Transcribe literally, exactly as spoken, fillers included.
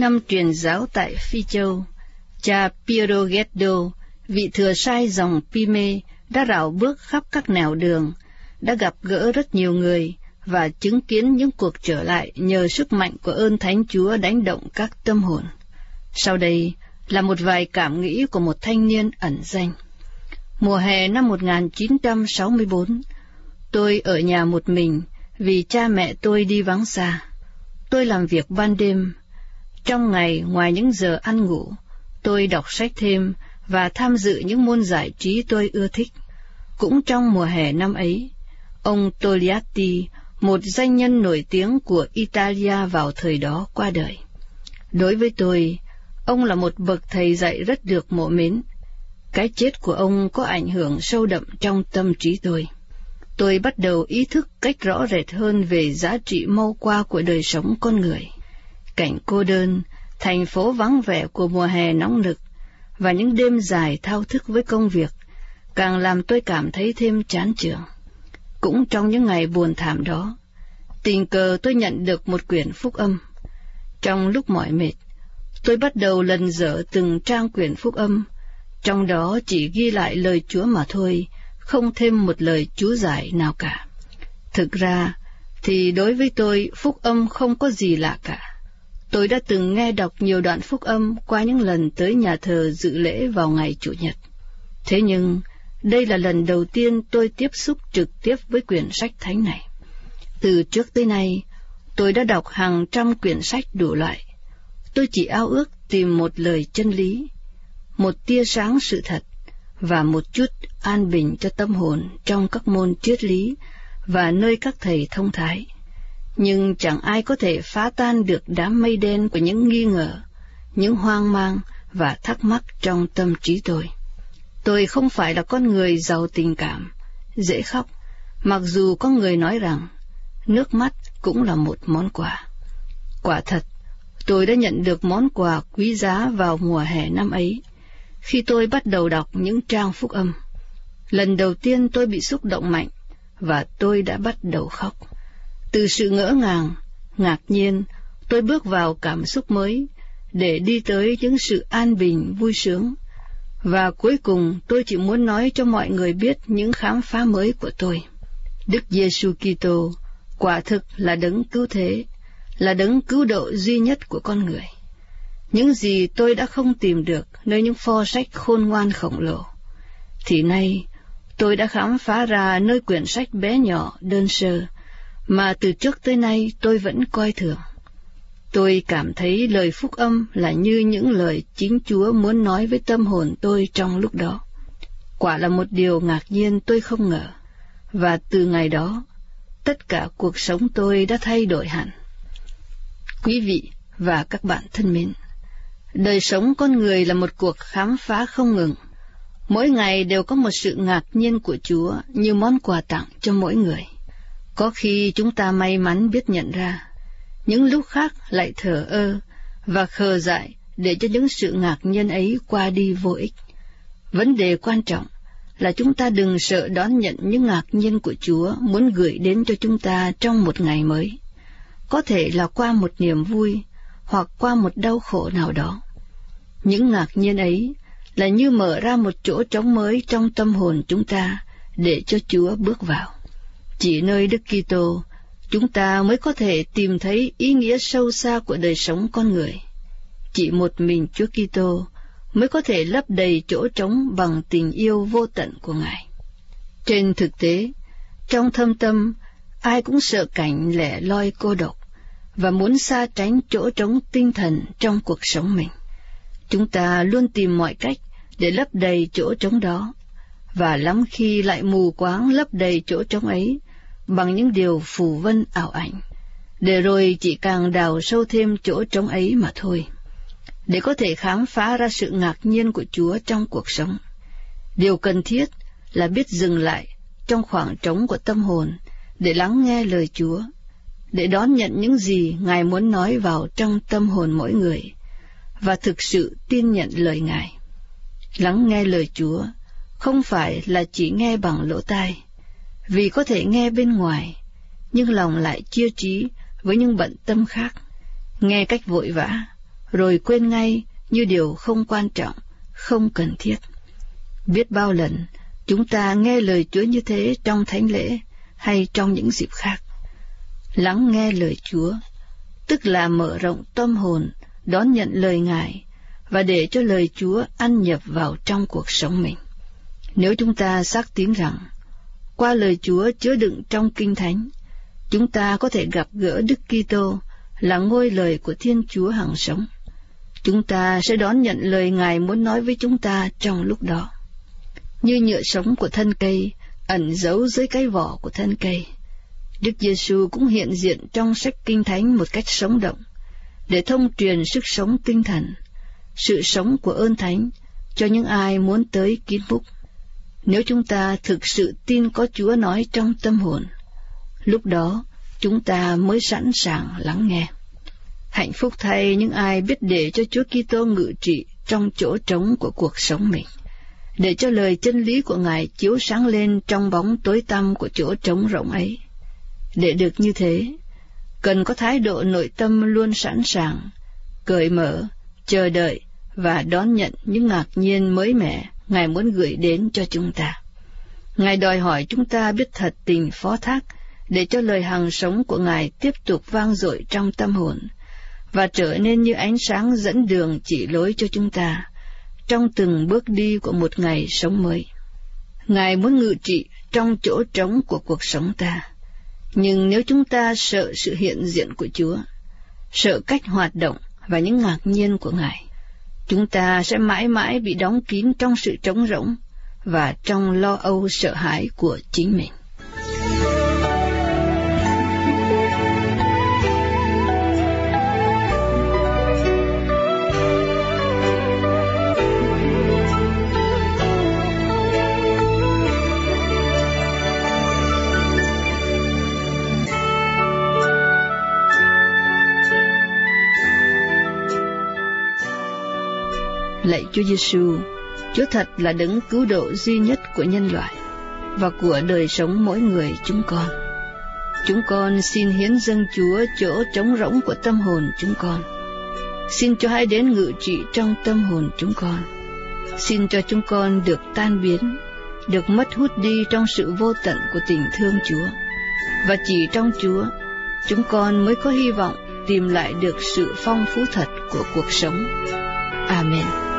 năm truyền giáo tại Phi Châu, cha Piero Geddo, vị thừa sai dòng Pime, đã rảo bước khắp các nẻo đường, đã gặp gỡ rất nhiều người và chứng kiến những cuộc trở lại nhờ sức mạnh của ơn Thánh Chúa đánh động các tâm hồn. Sau đây là một vài cảm nghĩ của một thanh niên ẩn danh. Mùa hè năm một nghìn chín trăm sáu mươi bốn, tôi ở nhà một mình vì cha mẹ tôi đi vắng xa. Tôi làm việc ban đêm. Trong ngày, ngoài những giờ ăn ngủ, tôi đọc sách thêm và tham dự những môn giải trí tôi ưa thích. Cũng trong mùa hè năm ấy, ông Togliatti, một danh nhân nổi tiếng của Italia vào thời đó, qua đời. Đối với tôi, ông là một bậc thầy dạy rất được mộ mến. Cái chết của ông có ảnh hưởng sâu đậm trong tâm trí tôi. Tôi bắt đầu ý thức cách rõ rệt hơn về giá trị mau qua của đời sống con người. Cảnh cô đơn, thành phố vắng vẻ của mùa hè nóng nực và những đêm dài thao thức với công việc càng làm tôi cảm thấy thêm chán chường. Cũng trong những ngày buồn thảm đó, tình cờ tôi nhận được một quyển phúc âm. Trong lúc mỏi mệt, tôi bắt đầu lần dở từng trang quyển phúc âm, trong đó chỉ ghi lại lời Chúa mà thôi, không thêm một lời chú giải nào cả. Thực ra thì đối với tôi, phúc âm không có gì lạ cả. Tôi đã từng nghe đọc nhiều đoạn phúc âm qua những lần tới nhà thờ dự lễ vào ngày Chủ nhật. Thế nhưng, đây là lần đầu tiên tôi tiếp xúc trực tiếp với quyển sách thánh này. Từ trước tới nay, tôi đã đọc hàng trăm quyển sách đủ loại. Tôi chỉ ao ước tìm một lời chân lý, một tia sáng sự thật, và một chút an bình cho tâm hồn trong các môn triết lý và nơi các thầy thông thái. Nhưng chẳng ai có thể phá tan được đám mây đen của những nghi ngờ, những hoang mang và thắc mắc trong tâm trí tôi. Tôi không phải là con người giàu tình cảm, dễ khóc, mặc dù có người nói rằng nước mắt cũng là một món quà. Quả thật, tôi đã nhận được món quà quý giá vào mùa hè năm ấy, khi tôi bắt đầu đọc những trang phúc âm. Lần đầu tiên tôi bị xúc động mạnh, và tôi đã bắt đầu khóc. Từ sự ngỡ ngàng, ngạc nhiên, tôi bước vào cảm xúc mới, để đi tới những sự an bình, vui sướng. Và cuối cùng tôi chỉ muốn nói cho mọi người biết những khám phá mới của tôi. Đức Giêsu Kitô quả thực là đấng cứu thế, là đấng cứu độ duy nhất của con người. Những gì tôi đã không tìm được nơi những pho sách khôn ngoan khổng lồ, thì nay tôi đã khám phá ra nơi quyển sách bé nhỏ, đơn sơ, mà từ trước tới nay tôi vẫn coi thường. Tôi cảm thấy lời phúc âm là như những lời chính Chúa muốn nói với tâm hồn tôi trong lúc đó. Quả là một điều ngạc nhiên tôi không ngờ, và từ ngày đó, tất cả cuộc sống tôi đã thay đổi hẳn. Quý vị và các bạn thân mến, đời sống con người là một cuộc khám phá không ngừng. Mỗi ngày đều có một sự ngạc nhiên của Chúa như món quà tặng cho mỗi người. Có khi chúng ta may mắn biết nhận ra, những lúc khác lại thờ ơ và khờ dại để cho những sự ngạc nhiên ấy qua đi vô ích. Vấn đề quan trọng là chúng ta đừng sợ đón nhận những ngạc nhiên của Chúa muốn gửi đến cho chúng ta trong một ngày mới. Có thể là qua một niềm vui, hoặc qua một đau khổ nào đó. Những ngạc nhiên ấy là như mở ra một chỗ trống mới trong tâm hồn chúng ta để cho Chúa bước vào. Chỉ nơi Đức Kitô, chúng ta mới có thể tìm thấy ý nghĩa sâu xa của đời sống con người. Chỉ một mình Chúa Kitô mới có thể lấp đầy chỗ trống bằng tình yêu vô tận của Ngài. Trên thực tế, trong thâm tâm, ai cũng sợ cảnh lẻ loi cô độc và muốn xa tránh chỗ trống tinh thần trong cuộc sống mình. Chúng ta luôn tìm mọi cách để lấp đầy chỗ trống đó, và lắm khi lại mù quáng lấp đầy chỗ trống ấy bằng những điều phù vân ảo ảnh, để rồi chỉ càng đào sâu thêm chỗ trống ấy mà thôi. Để có thể khám phá ra sự ngạc nhiên của Chúa trong cuộc sống, điều cần thiết là biết dừng lại trong khoảng trống của tâm hồn để lắng nghe lời Chúa, để đón nhận những gì Ngài muốn nói vào trong tâm hồn mỗi người, và thực sự tin nhận lời Ngài. Lắng nghe lời Chúa không phải là chỉ nghe bằng lỗ tai, vì có thể nghe bên ngoài, nhưng lòng lại chia trí với những bận tâm khác. Nghe cách vội vã, rồi quên ngay như điều không quan trọng, không cần thiết. Biết bao lần chúng ta nghe lời Chúa như thế trong thánh lễ hay trong những dịp khác. Lắng nghe lời Chúa, tức là mở rộng tâm hồn, đón nhận lời Ngài, và để cho lời Chúa ăn nhập vào trong cuộc sống mình. Nếu chúng ta xác tín rằng, qua lời Chúa chứa đựng trong Kinh Thánh, chúng ta có thể gặp gỡ Đức Kitô là ngôi lời của Thiên Chúa hằng sống, chúng ta sẽ đón nhận lời Ngài muốn nói với chúng ta trong lúc đó. Như nhựa sống của thân cây ẩn giấu dưới cái vỏ của thân cây, Đức Giêsu cũng hiện diện trong sách Kinh Thánh một cách sống động, để thông truyền sức sống tinh thần, sự sống của ơn thánh cho những ai muốn tới kín múc. Nếu chúng ta thực sự tin có Chúa nói trong tâm hồn, lúc đó chúng ta mới sẵn sàng lắng nghe. Hạnh phúc thay những ai biết để cho Chúa Kitô ngự trị trong chỗ trống của cuộc sống mình, để cho lời chân lý của Ngài chiếu sáng lên trong bóng tối tăm của chỗ trống rỗng ấy. Để được như thế, cần có thái độ nội tâm luôn sẵn sàng, cởi mở, chờ đợi và đón nhận những ngạc nhiên mới mẻ Ngài muốn gửi đến cho chúng ta. Ngài đòi hỏi chúng ta biết thật tình phó thác để cho lời hằng sống của Ngài tiếp tục vang dội trong tâm hồn và trở nên như ánh sáng dẫn đường chỉ lối cho chúng ta trong từng bước đi của một ngày sống mới. Ngài muốn ngự trị trong chỗ trống của cuộc sống ta, nhưng nếu chúng ta sợ sự hiện diện của Chúa, sợ cách hoạt động và những ngạc nhiên của Ngài, chúng ta sẽ mãi mãi bị đóng kín trong sự trống rỗng và trong lo âu sợ hãi của chính mình. Lạy Chúa Giêsu, Chúa thật là đấng cứu độ duy nhất của nhân loại và của đời sống mỗi người chúng con. Chúng con xin hiến dâng Chúa chỗ trống rỗng của tâm hồn chúng con. Xin cho hãy đến ngự trị trong tâm hồn chúng con. Xin cho chúng con được tan biến, được mất hút đi trong sự vô tận của tình thương Chúa. Và chỉ trong Chúa, chúng con mới có hy vọng tìm lại được sự phong phú thật của cuộc sống. Amen.